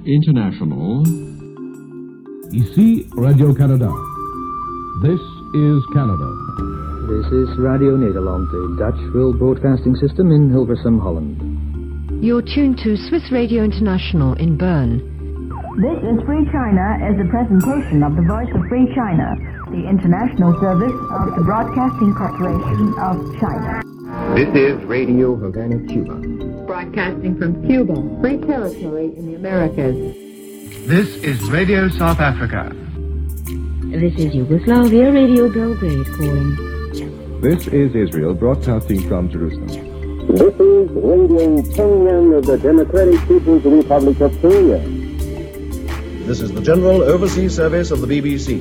International. Ici Radio-Canada. This is Canada. This is Radio Nederland, the Dutch World Broadcasting System in Hilversum, Holland. You're tuned to Swiss Radio International in Bern. This is Free China as a presentation of the Voice of Free China, the international service of the Broadcasting Corporation of China. This is Radio Havana, Cuba. Broadcasting from Cuba, Free Territory in the Americas. This is Radio South Africa. This is Yugoslavia Radio Belgrade calling. This is Israel broadcasting from Jerusalem. This is Radio Pyongyang of the Democratic People's Republic of Korea. This is the General Overseas Service of the BBC.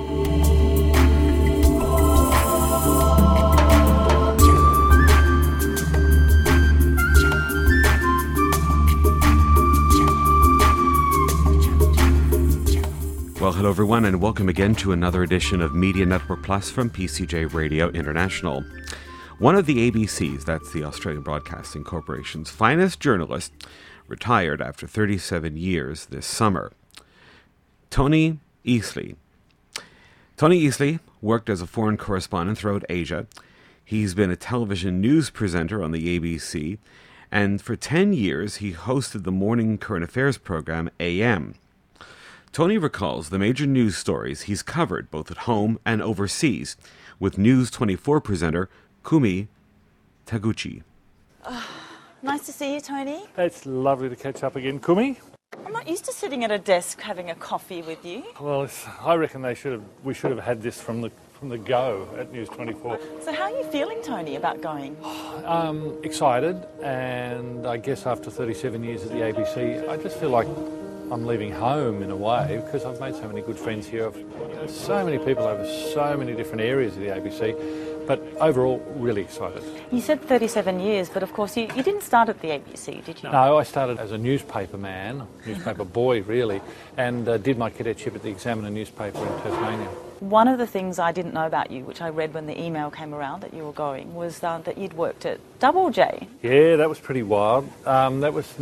Well, hello everyone, and welcome again to another edition of Media Network Plus from PCJ Radio International. One of the ABC's, that's the Australian Broadcasting Corporation's finest journalists, retired after 37 years this summer. Tony Easley. Tony Easley worked as a foreign correspondent throughout Asia. He's been a television news presenter on the ABC, and for 10 years he hosted the morning current affairs program AM. Tony recalls the major news stories he's covered both at home and overseas with News 24 presenter Kumi Taguchi. Nice to see you, Tony. It's lovely to catch up again, Kumi. I'm not used to sitting at a desk having a coffee with you. Well, I reckon we should have had this from the go at News 24. So how are you feeling, Tony, about going? Excited, and I guess after 37 years at the ABC, I just feel like I'm leaving home in a way because I've made so many good friends here. So many people over so many different areas of the ABC. But overall, really excited. You said 37 years, but of course you didn't start at the ABC, did you? No, I started as a newspaper man, newspaper boy really, and did my cadetship at the Examiner newspaper in Tasmania. One of the things I didn't know about you, which I read when the email came around that you were going, was that you'd worked at Double J. Yeah, that was pretty wild. That was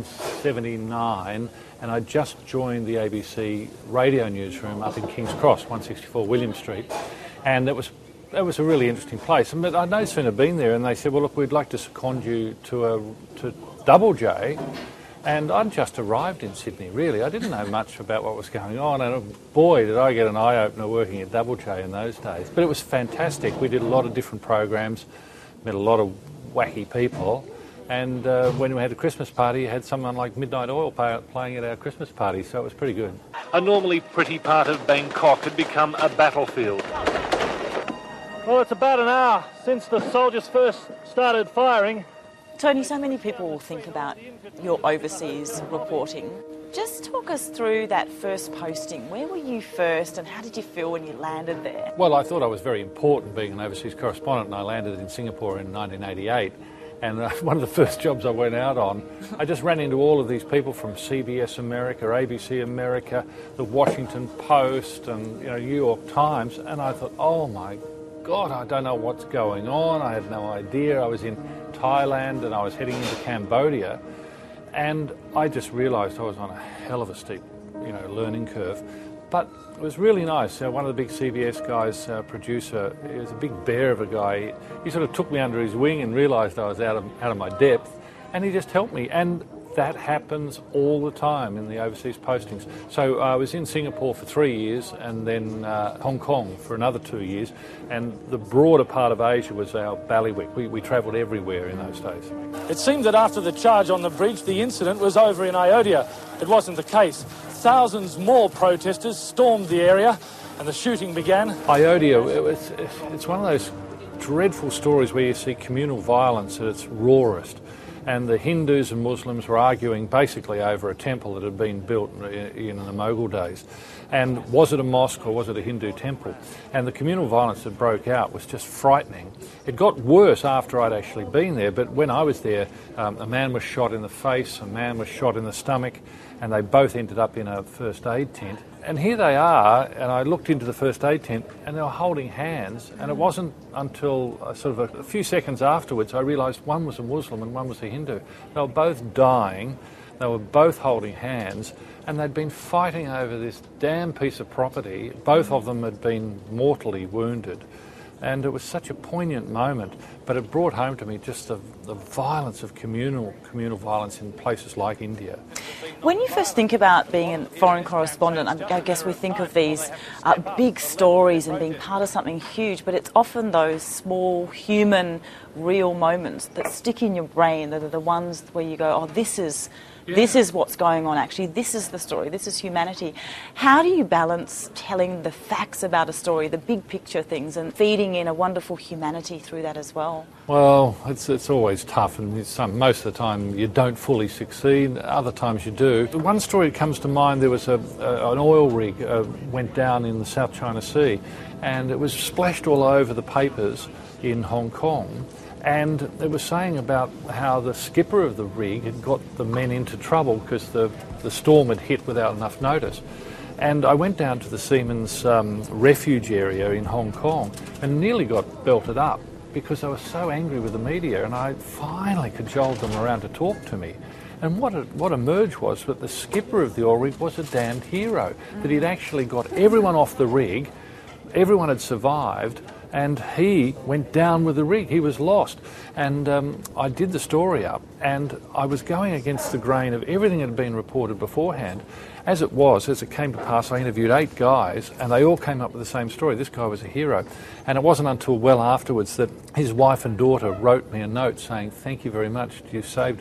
1979, and I just joined the ABC radio newsroom up in King's Cross, 164 William Street, and that was a really interesting place. But I'd no sooner been there and they said, well, look, we'd like to second you to Double J. And I'd just arrived in Sydney, really. I didn't know much about what was going on. And boy, did I get an eye-opener working at Double J in those days. But it was fantastic. We did a lot of different programs, met a lot of wacky people. And when we had a Christmas party, you had someone like Midnight Oil playing at our Christmas party, so it was pretty good. A normally pretty part of Bangkok had become a battlefield. Well, it's about an hour since the soldiers first started firing. Tony, so many people will think about your overseas reporting. Just talk us through that first posting. Where were you first and how did you feel when you landed there? Well, I thought I was very important being an overseas correspondent, and I landed in Singapore in 1988. And one of the first jobs I went out on, I just ran into all of these people from CBS America, ABC America, the Washington Post and New York Times, and I thought, oh my God, I don't know what's going on. I had no idea. I was in Thailand and I was heading into Cambodia, and I just realised I was on a hell of a steep, learning curve. But it was really nice. One of the big CBS guys, producer, he was a big bear of a guy. He sort of took me under his wing and realised I was out of my depth, and he just helped me. And that happens all the time in the overseas postings. So I was in Singapore for 3 years and then Hong Kong for another 2 years. And the broader part of Asia was our bailiwick. We travelled everywhere in those days. It seemed that after the charge on the bridge, the incident was over in Ayodhya. It wasn't the case. Thousands more protesters stormed the area and the shooting began. Ayodhya, it's one of those dreadful stories where you see communal violence at its rawest. And the Hindus and Muslims were arguing basically over a temple that had been built in the Mughal days. And was it a mosque or was it a Hindu temple? And the communal violence that broke out was just frightening. It got worse after I'd actually been there, but when I was there, a man was shot in the face, a man was shot in the stomach, and they both ended up in a first aid tent. And here they are, and I looked into the first aid tent, and they were holding hands, and it wasn't until sort of a few seconds afterwards I realised one was a Muslim and one was a Hindu. They were both dying. They were both holding hands, and they'd been fighting over this damn piece of property. Both of them had been mortally wounded. And it was such a poignant moment, but it brought home to me just the violence of communal violence in places like India. When you first think about being a foreign correspondent, I guess we think of these big stories and being part of something huge, but it's often those small, human, real moments that stick in your brain that are the ones where you go, oh, this is what's going on actually, this is the story, this is humanity. How do you balance telling the facts about a story, the big picture things, and feeding in a wonderful humanity through that as well? Well, it's always tough, and most of the time you don't fully succeed, other times you do. The one story that comes to mind, there was an oil rig went down in the South China Sea, and it was splashed all over the papers in Hong Kong. And it was saying about how the skipper of the rig had got the men into trouble because the storm had hit without enough notice. And I went down to the Seamen's refuge area in Hong Kong and nearly got belted up because I was so angry with the media, and I finally cajoled them around to talk to me. And what emerged was that the skipper of the oil rig was a damned hero, that he'd actually got everyone off the rig, everyone had survived, and he went down with the rig. He was lost. And I did the story up, and I was going against the grain of everything that had been reported beforehand. As it came to pass, I interviewed 8 guys, and they all came up with the same story. This guy was a hero. And it wasn't until well afterwards that his wife and daughter wrote me a note saying, thank you very much, you saved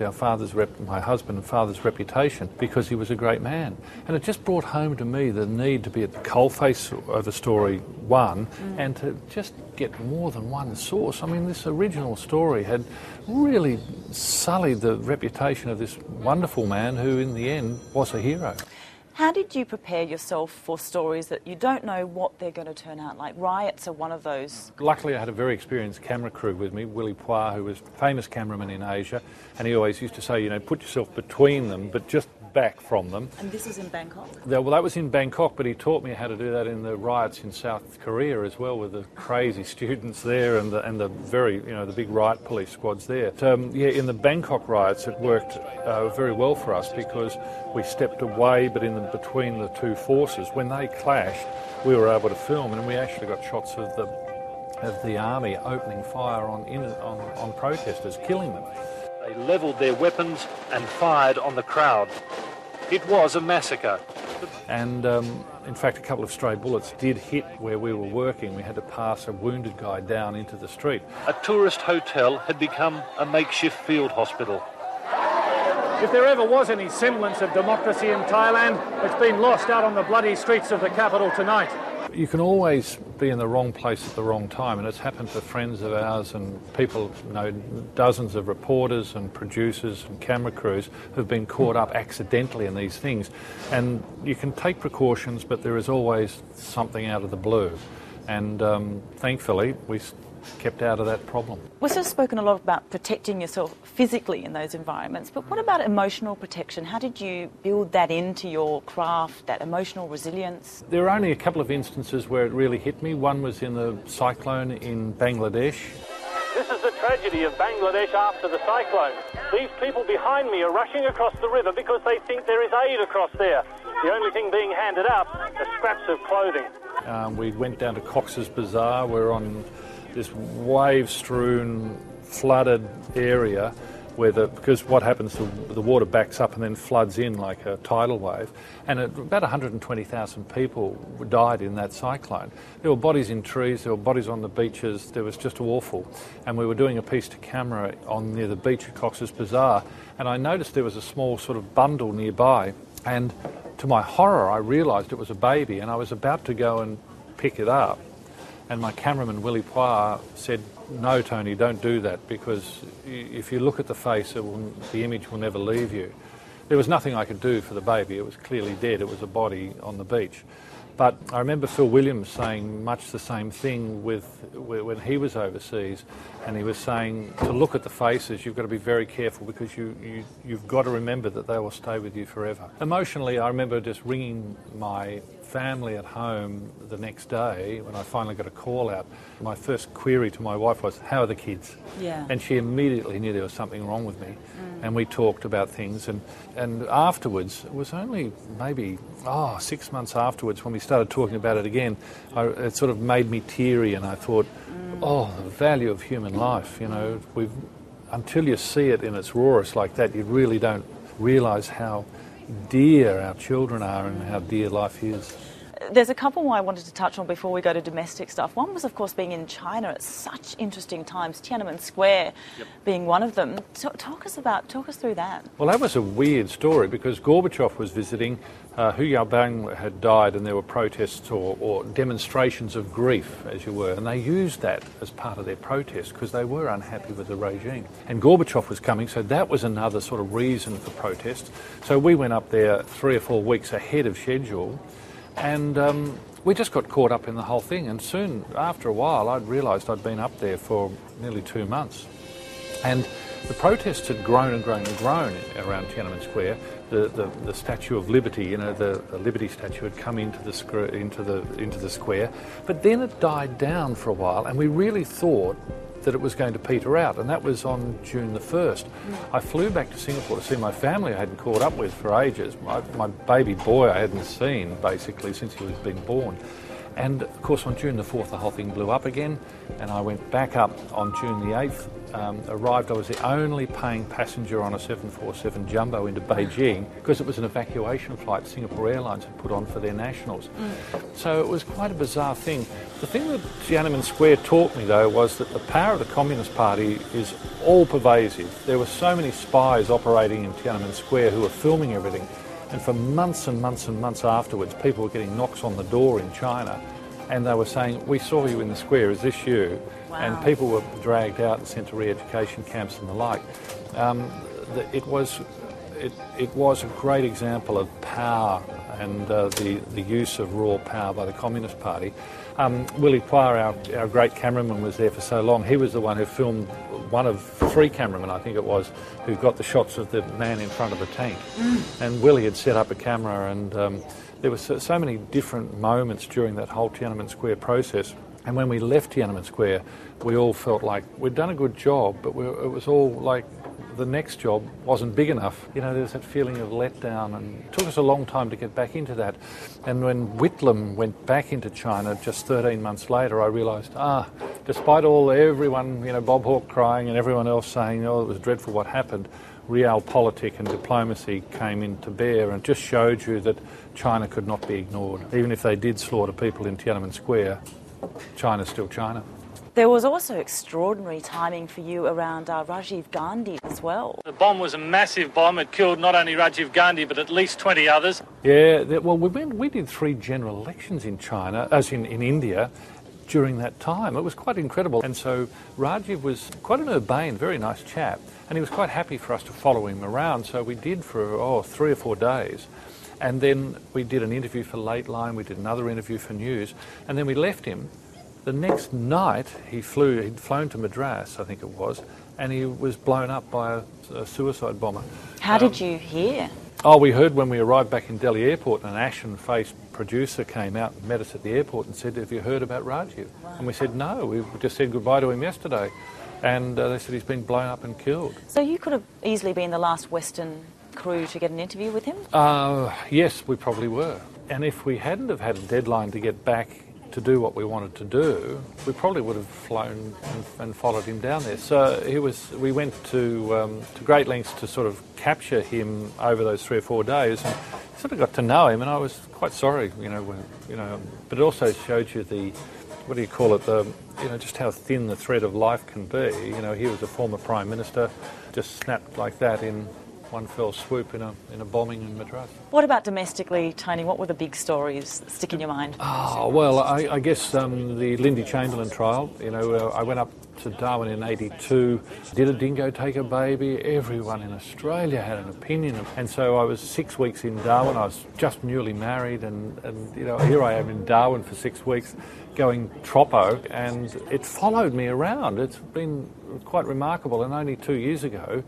my husband and father's reputation, because he was a great man. And it just brought home to me the need to be at the coalface of a story, one, and to just get more than one source. I mean, this original story had really sullied the reputation of this wonderful man who, in the end, was a hero. How did you prepare yourself for stories that you don't know what they're going to turn out like? Riots are one of those. Luckily, I had a very experienced camera crew with me, Willie Pua, who was a famous cameraman in Asia, and he always used to say, put yourself between them, but just back from them. And this was in Bangkok? Well, that was in Bangkok, but he taught me how to do that in the riots in South Korea as well, with the crazy students there and the very, the big riot police squads there. In the Bangkok riots, it worked very well for us because we stepped away, but in between the two forces, when they clashed, we were able to film, and we actually got shots of the army opening fire on protesters, killing them. They levelled their weapons and fired on the crowd. It was a massacre. And in fact, a couple of stray bullets did hit where we were working. We had to pass a wounded guy down into the street. A tourist hotel had become a makeshift field hospital. If there ever was any semblance of democracy in Thailand, it's been lost out on the bloody streets of the capital tonight. You can always be in the wrong place at the wrong time, and it's happened to friends of ours and people, dozens of reporters and producers and camera crews who've been caught up accidentally in these things. And you can take precautions, but there is always something out of the blue. And thankfully, we kept out of that problem. We've sort of spoken a lot about protecting yourself physically in those environments, but what about emotional protection? How did you build that into your craft, that emotional resilience? There are only a couple of instances where it really hit me. One was in the cyclone in Bangladesh. This is the tragedy of Bangladesh after the cyclone. These people behind me are rushing across the river because they think there is aid across there. The only thing being handed out are scraps of clothing. We went down to Cox's Bazar. We're on this wave-strewn, flooded area because what happens, the water backs up and then floods in like a tidal wave. And about 120,000 people died in that cyclone. There were bodies in trees, there were bodies on the beaches, it was just awful. And we were doing a piece to camera near the beach at Cox's Bazar, and I noticed there was a small sort of bundle nearby, and to my horror I realised it was a baby, and I was about to go and pick it up. And my cameraman, Willie Pua, said, no, Tony, don't do that, because if you look at the face, the image will never leave you. There was nothing I could do for the baby. It was clearly dead. It was a body on the beach. But I remember Phil Williams saying much the same thing when he was overseas, and he was saying to look at the faces, you've got to be very careful because you've got to remember that they will stay with you forever. Emotionally, I remember just ringing my family at home the next day, when I finally got a call out, my first query to my wife was, how are the kids? Yeah. And she immediately knew there was something wrong with me. And we talked about things, and afterwards, it was only maybe 6 months afterwards when we started talking about it again, it sort of made me teary, and I thought, the value of human life, until you see it in its rawest like that, you really don't realise how dear our children are and how dear life is. There's a couple more I wanted to touch on before we go to domestic stuff. One was, of course, being in China at such interesting times, Tiananmen Square being one of them. Talk us through that. Well, that was a weird story because Gorbachev was visiting. Hu Yaobang had died, and there were protests or demonstrations of grief, as you were, and they used that as part of their protest because they were unhappy with the regime. And Gorbachev was coming, so that was another sort of reason for protest. So we went up there 3 or 4 weeks ahead of schedule. And we just got caught up in the whole thing, and soon, after a while, I'd realised I'd been up there for nearly 2 months. And the protests had grown and grown and grown around Tiananmen Square. The Statue of Liberty, the Liberty statue had come into the square, but then it died down for a while, and we really thought that it was going to peter out, and that was on June the 1st. I flew back to Singapore to see my family I hadn't caught up with for ages. My baby boy I hadn't seen, basically, since he was being born. And, of course, on June the 4th, the whole thing blew up again, and I went back up on June the 8th, arrived. I was the only paying passenger on a 747 Jumbo into Beijing because it was an evacuation flight Singapore Airlines had put on for their nationals. So it was quite a bizarre thing. The thing that Tiananmen Square taught me, though, was that the power of the Communist Party is all-pervasive. There were so many spies operating in Tiananmen Square who were filming everything. And for months and months and months afterwards, people were getting knocks on the door in China, and they were saying, we saw you in the square, is this you? Wow. And people were dragged out and sent to re-education camps and the like. It was a great example of power and the use of raw power by the Communist Party. Willie Kwar, our great cameraman, was there for so long. He was the one who filmed, one of 3 cameramen, I think it was, who got the shots of the man in front of the tank. And Willie had set up a camera, and there were so many different moments during that whole Tiananmen Square process. And when we left Tiananmen Square, we all felt like we'd done a good job, but it was all like the next job wasn't big enough. There was that feeling of letdown, and it took us a long time to get back into that. And when Whitlam went back into China just 13 months later, I realised, despite everyone, Bob Hawke crying and everyone else saying, it was dreadful what happened, realpolitik and diplomacy came into bear and just showed you that China could not be ignored. Even if they did slaughter people in Tiananmen Square, China's still China. There was also extraordinary timing for you around Rajiv Gandhi as well. The bomb was a massive bomb. It killed not only Rajiv Gandhi, but at least 20 others. Yeah, we did 3 general elections in China, as in India, during that time. It was quite incredible. And so Rajiv was quite an urbane, very nice chap, and he was quite happy for us to follow him around. So we did for 3 or 4 days. And then we did an interview for Lateline, we did another interview for News, and then we left him. The next night, he'd flown to Madras, I think it was, and he was blown up by a suicide bomber. How did you hear? We heard when we arrived back in Delhi airport, an ashen-faced producer came out and met us at the airport and said, have you heard about Rajiv? Wow. And we said, no, we just said goodbye to him yesterday. And they said he's been blown up and killed. So you could have easily been the last Western crew to get an interview with him? Yes, we probably were. And if we hadn't have had a deadline to get back to do what we wanted to do, we probably would have flown and followed him down there. So we went to great lengths to sort of capture him over those 3 or 4 days, and sort of got to know him, and I was quite sorry, but it also showed you just how thin the thread of life can be. He was a former Prime Minister, just snapped like that in one fell swoop in a bombing in Madras. What about domestically, Tony? What were the big stories that stick in your mind? Well, I guess the Lindy Chamberlain trial. I went up to Darwin in '82. Did a dingo take a baby? Everyone in Australia had an opinion. And so I was 6 weeks in Darwin. I was just newly married, and here I am in Darwin for 6 weeks going troppo, and it followed me around. It's been quite remarkable. And only 2 years ago,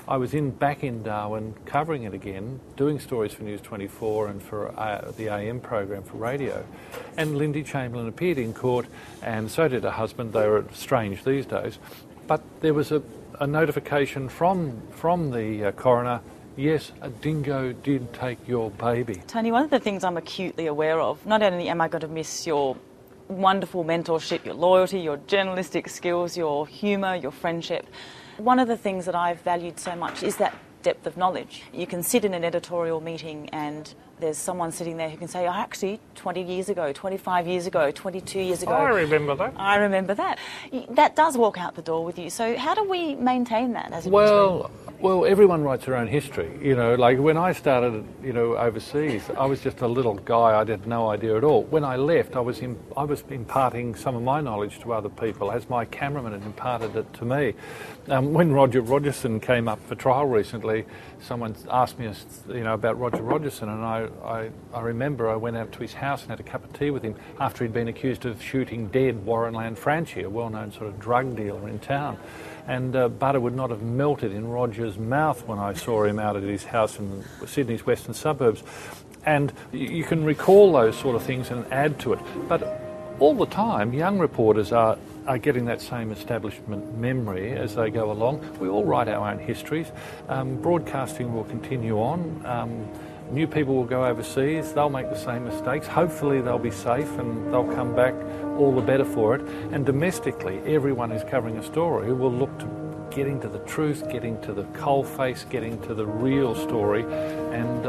I was back in Darwin covering it again, doing stories for News 24 and for the AM program for radio. And Lindy Chamberlain appeared in court, and so did her husband. They were estranged these days. But there was a notification from the coroner, yes, a dingo did take your baby. Tony, one of the things I'm acutely aware of, not only am I going to miss your wonderful mentorship, your loyalty, your journalistic skills, your humour, your friendship, one of the things that I've valued so much is that depth of knowledge. You can sit in an editorial meeting and there's someone sitting there who can say, oh, actually, 20 years ago, 25 years ago, 22 years ago. I remember that. I remember that. That does walk out the door with you. So how do we maintain that as a Well, everyone writes their own history. You know, like when I started, overseas, I was just a little guy. I had no idea at all. When I left, I was imparting some of my knowledge to other people, as my cameraman had imparted it to me. When Roger Rogerson came up for trial recently, someone asked me, about Roger Rogerson, and I remember I went out to his house and had a cup of tea with him after he'd been accused of shooting dead Warren Lanfranchi, a well-known sort of drug dealer in town. And butter would not have melted in Roger's mouth when I saw him out at his house in Sydney's western suburbs. And you can recall those sort of things and add to it. But all the time, young reporters are getting that same establishment memory as they go along. We all write our own histories. Broadcasting will continue on. New people will go overseas. They'll make the same mistakes. Hopefully they'll be safe and they'll come back all the better for it. And domestically, everyone who's covering a story will look to getting to the truth, getting to the coalface, getting to the real story, and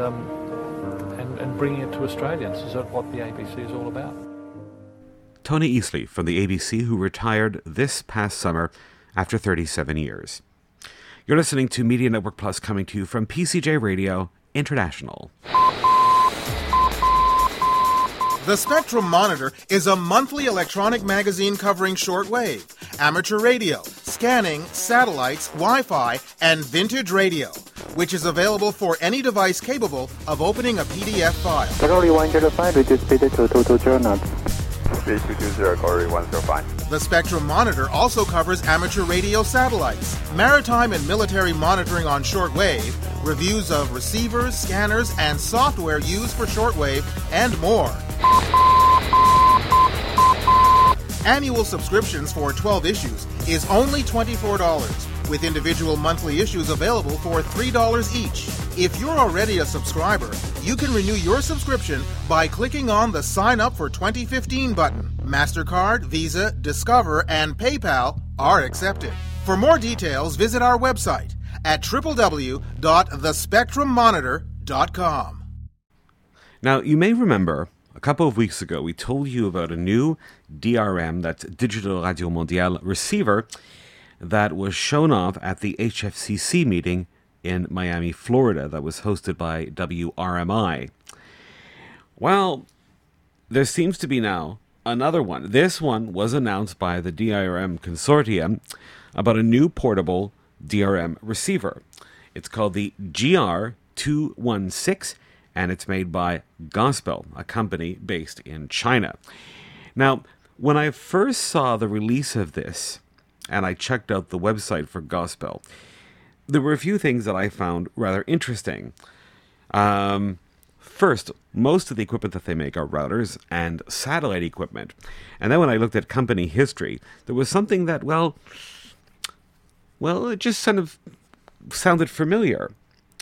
bringing it to Australians. Is that what the ABC is all about? Tony Easley from the ABC, who retired this past summer after 37 years. You're listening to Media Network Plus, coming to you from PCJ Radio International. The Spectrum Monitor is a monthly electronic magazine covering shortwave, amateur radio, scanning, satellites, Wi-Fi, and vintage radio, which is available for any device capable of opening a PDF file. Category 105, reduce speed to 22 journals. Speed 220, category 105. The Spectrum Monitor also covers amateur radio satellites, maritime and military monitoring on shortwave, reviews of receivers, scanners, and software used for shortwave, and more. Annual subscriptions for 12 issues is only $24, with individual monthly issues available for $3 each. If you're already a subscriber, you can renew your subscription by clicking on the Sign Up for 2015 button. MasterCard, Visa, Discover, and PayPal are accepted. For more details, visit our website at www.thespectrummonitor.com. Now, you may remember a couple of weeks ago we told you about a new DRM, that's Digital Radio Mondiale receiver, that was shown off at the HFCC meeting in Miami, Florida, that was hosted by WRMI. Well, there seems to be now another one. This one was announced by the DRM Consortium about a new portable DRM receiver. It's called the GR216, and it's made by Gospel, a company based in China. Now, when I first saw the release of this, and I checked out the website for Gospel, there were a few things that I found rather interesting. First, most of the equipment that they make are routers and satellite equipment. And then when I looked at company history, there was something that, well, it just kind of sounded familiar.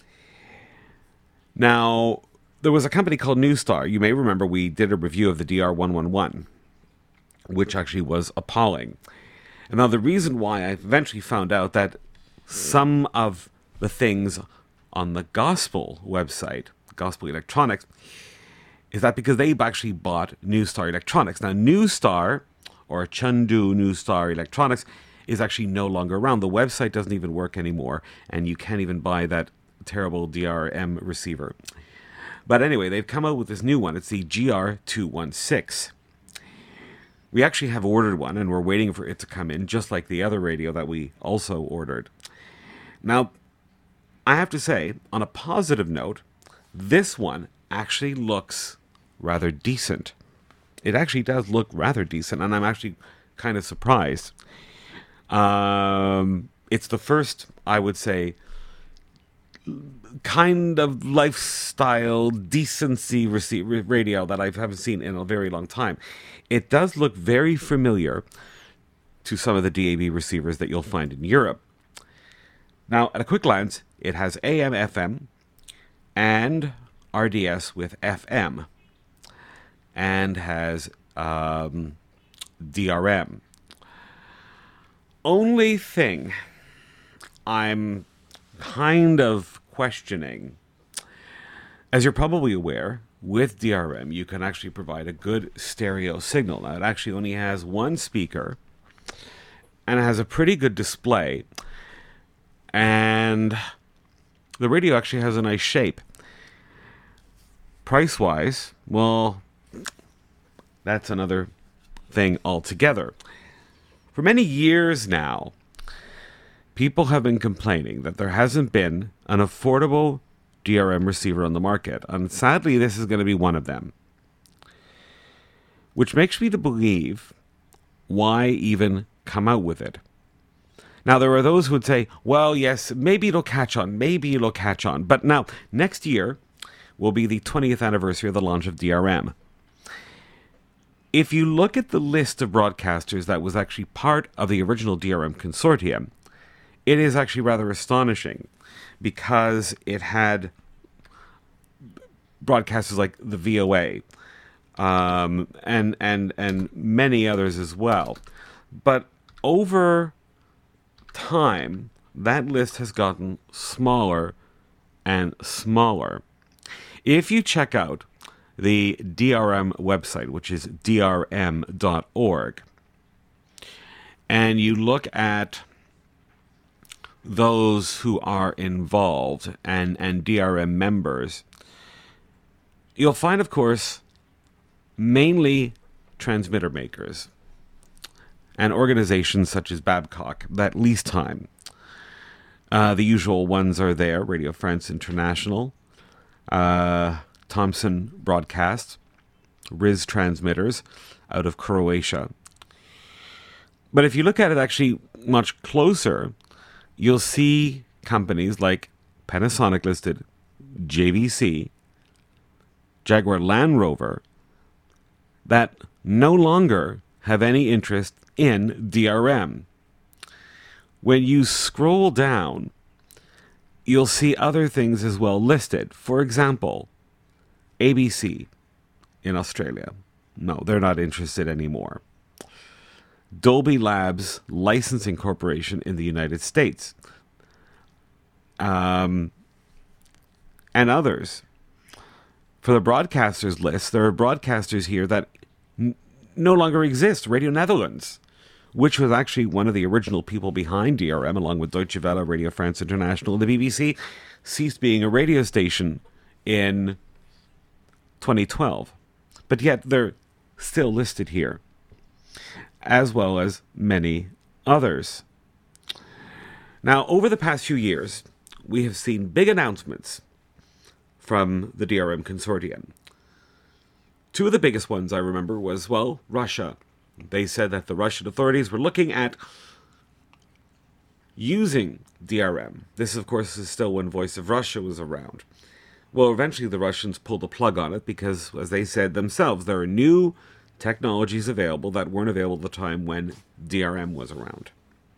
Now, there was a company called Newstar. You may remember we did a review of the DR111, which actually was appalling. And now the reason why I eventually found out that some of the things on the Gospel website, Gospel Electronics, is that because they actually bought Newstar Electronics. Now, Newstar, or Chengdu Newstar Electronics, is actually no longer around. The website doesn't even work anymore, and you can't even buy that terrible DRM receiver. But anyway, they've come out with this new one. It's the GR216. We actually have ordered one, and we're waiting for it to come in, just like the other radio that we also ordered. Now, I have to say, on a positive note, this one actually looks rather decent. It actually does look rather decent, and I'm actually kind of surprised. It's the first, I would say, kind of lifestyle decency radio that I haven't seen in a very long time. It does look very familiar to some of the DAB receivers that you'll find in Europe. Now, at a quick glance, it has AM, FM, and RDS with FM, and has DRM. Only thing I'm kind of questioning, as you're probably aware, with DRM, you can actually provide a good stereo signal. Now, it actually only has one speaker, and it has a pretty good display, and the radio actually has a nice shape. Price-wise, well, that's another thing altogether. For many years now, people have been complaining that there hasn't been an affordable DRM receiver on the market, and sadly this is going to be one of them. Which makes me to believe, why even come out with it? Now, there are those who would say, well, yes, maybe it'll catch on, but now, next year will be the 20th anniversary of the launch of DRM. If you look at the list of broadcasters that was actually part of the original DRM consortium, it is actually rather astonishing, because it had broadcasters like the VOA, and many others as well. But over time, that list has gotten smaller and smaller. If you check out the DRM website, which is drm.org, and you look at those who are involved and DRM members, you'll find, of course, mainly transmitter makers and organizations such as Babcock that lease time. The usual ones are there: Radio France International, Thomson Broadcast, RIS Transmitters out of Croatia. But if you look at it actually much closer, you'll see companies like Panasonic listed, JVC, Jaguar Land Rover, that no longer have any interest in DRM. When you scroll down, you'll see other things as well listed. For example, ABC in Australia. No, they're not interested anymore. Dolby Labs Licensing Corporation in the United States. And others. For the broadcasters list, there are broadcasters here that no longer exist. Radio Netherlands, which was actually one of the original people behind DRM, along with Deutsche Welle, Radio France International. The BBC ceased being a radio station in 2012. But yet they're still listed here, as well as many others. Now, over the past few years, we have seen big announcements from the DRM consortium. Two of the biggest ones I remember was, well, Russia. They said that the Russian authorities were looking at using DRM. This, of course, is still when Voice of Russia was around. Well, eventually the Russians pulled the plug on it because, as they said themselves, there are new technologies available that weren't available at the time when DRM was around.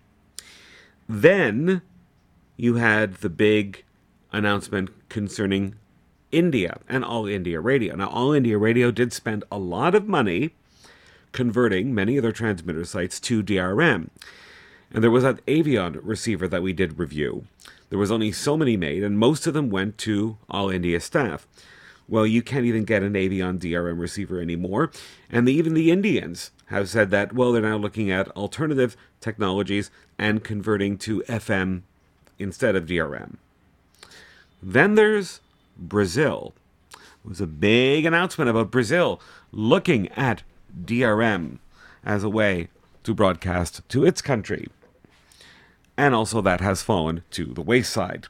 Then you had the big announcement concerning India and All India Radio. Now, All India Radio did spend a lot of money converting many of their transmitter sites to DRM. And there was that Avion receiver that we did review. There was only so many made, and most of them went to All India staff. Well, you can't even get an Avion DRM receiver anymore. And even the Indians have said that, well, they're now looking at alternative technologies and converting to FM instead of DRM. Then there's Brazil. It was a big announcement about Brazil looking at DRM as a way to broadcast to its country. And also that has fallen to the wayside.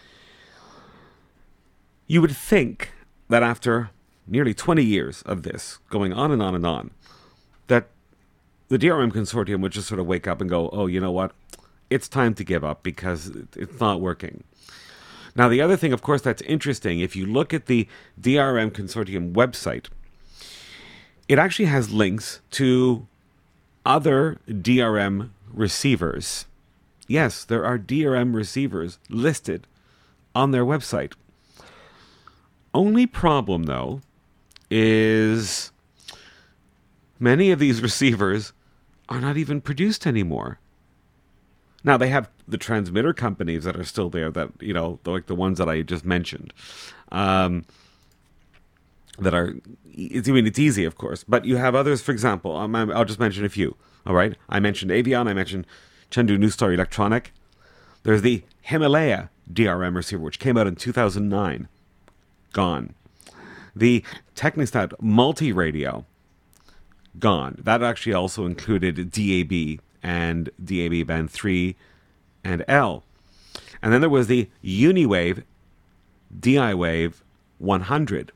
You would think that after nearly 20 years of this, going on and on and on, that the DRM consortium would just sort of wake up and go, oh, you know what? It's time to give up because it's not working. Now, the other thing, of course, that's interesting, if you look at the DRM Consortium website, it actually has links to other DRM receivers. Yes, there are DRM receivers listed on their website. Only problem, though, is many of these receivers are not even produced anymore. Now, they have the transmitter companies that are still there, that, you know, like the ones that I just mentioned, that are, it's easy, of course, but you have others, for example, I'll just mention a few, all right? I mentioned Avion, I mentioned Chengdu New Star Electronic. There's the Himalaya DRM receiver, which came out in 2009. Gone. The Technistat Multi-Radio. Gone. That actually also included DAB and DAB band 3 and L. And then there was the Uniwave DI-Wave 100.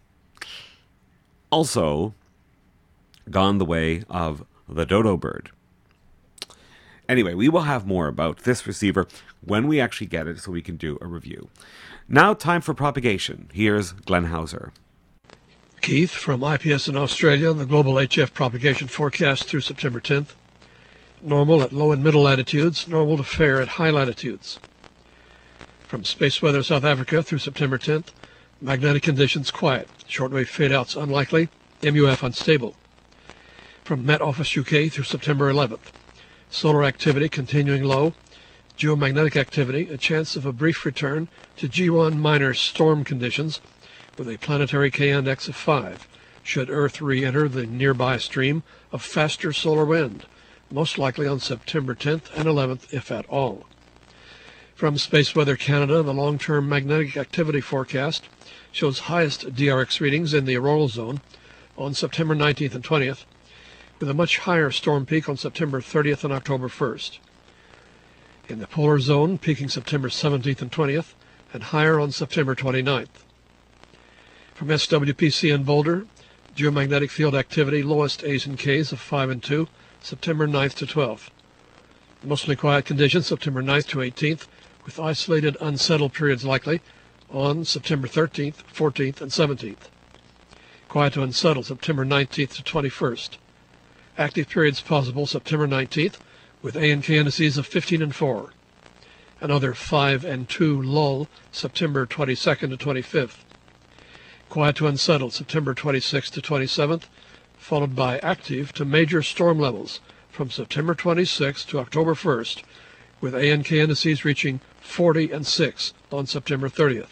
Also gone the way of the Dodo Bird. Anyway, we will have more about this receiver when we actually get it so we can do a review. Now, time for propagation. Here's Glenn Hauser. Keith from IPS in Australia, the global HF propagation forecast through September 10th. Normal at low and middle latitudes, normal to fair at high latitudes. From Space Weather South Africa through September 10th, magnetic conditions quiet, shortwave fade-outs unlikely, MUF unstable. From Met Office UK through September 11th, solar activity continuing low, geomagnetic activity, a chance of a brief return to G1 minor storm conditions with a planetary K-index of 5, should Earth re-enter the nearby stream of faster solar wind, most likely on September 10th and 11th, if at all. From Space Weather Canada, the long-term magnetic activity forecast shows highest DRX readings in the auroral zone on September 19th and 20th, with a much higher storm peak on September 30th and October 1st. In the polar zone, peaking September 17th and 20th, and higher on September 29th. From SWPC in Boulder, geomagnetic field activity, lowest A's and K's of 5 and 2, September 9th to 12th. Mostly quiet conditions September 9th to 18th, with isolated unsettled periods likely on September 13th, 14th, and 17th. Quiet to unsettled September 19th to 21st. Active periods possible September 19th, with A and K indices of 15 and 4. Another 5 and 2 lull September 22nd to 25th. Quiet to unsettled September 26th to 27th, followed by active to major storm levels from September 26th to October 1st, with A and K indices reaching 40 and 6 on September 30th.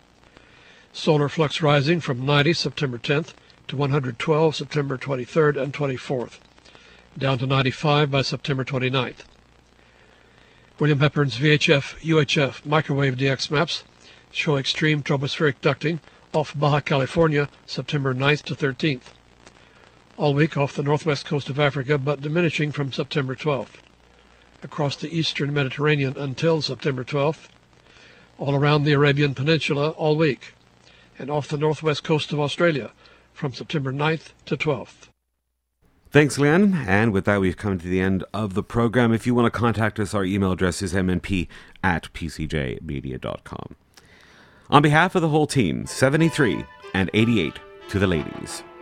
Solar flux rising from 90 September 10th to 112 September 23rd and 24th, down to 95 by September 29th. William Hepburn's VHF UHF microwave DX maps show extreme tropospheric ducting off Baja California September 9th to 13th. All week off the northwest coast of Africa, but diminishing from September 12th. Across the eastern Mediterranean until September 12th. All around the Arabian Peninsula all week. And off the northwest coast of Australia from September 9th to 12th. Thanks, Glenn. And with that, we've come to the end of the program. If you want to contact us, our email address is mnp@pcjmedia.com. On behalf of the whole team, 73 and 88 to the ladies.